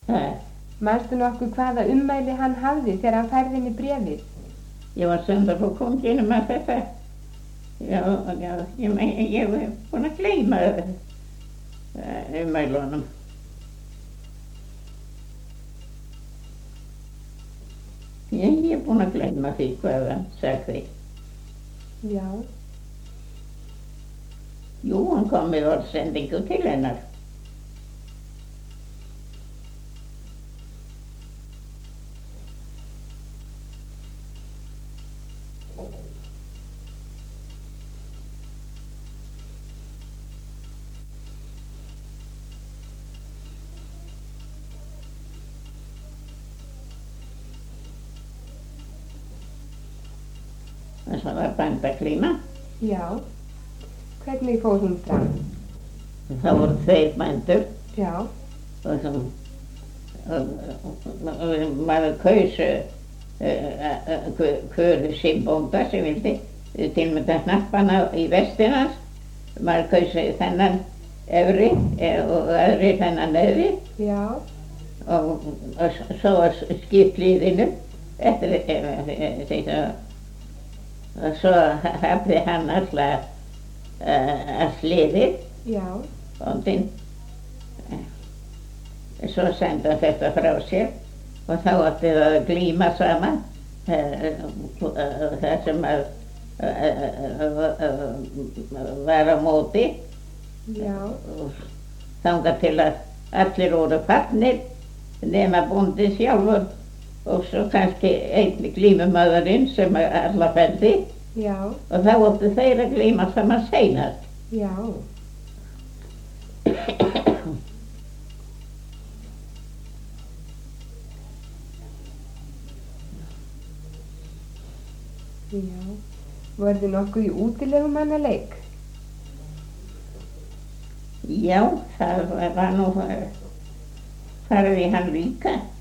Nei. Manstu nokkuð hvaða ummæli hann hafði þegar hann færði henni bréfið? Ég var sendar frá konginum að þetta. Já, ég hef búin að gleyma ummælunum. Ég hef búin að gleyma því hvað hann sagði. Já. Jú, hann kom með orðsendingu til hennar. Það var bændaglíma. Já. Hvernig fór hún fram? Það voru 2 bændur. Já. Og maður kaus hvern sinn bónda sem vildi tilmynda hnappana í vestinans. Maður kaus þennan efri og aðri þennan neðri. Já. Og svo var skipt liðinu eftir þetta. Og svo hafði hann alltaf að liðið. Já. Bóndinn. Svo sendi hann þetta frá sér og þá átti það að glíma saman það sem var á móti. Já. Þangað til að allir voru farnir nema bóndinn sjálfur og svo kannski einn glímumaðurinn sem alla felldi. Já. Og þá áttu þeir að glíma saman seinast. Já. Já. Voruð þið nokkuð í útilegumannaleik? Já, það var nú farið í hann líka.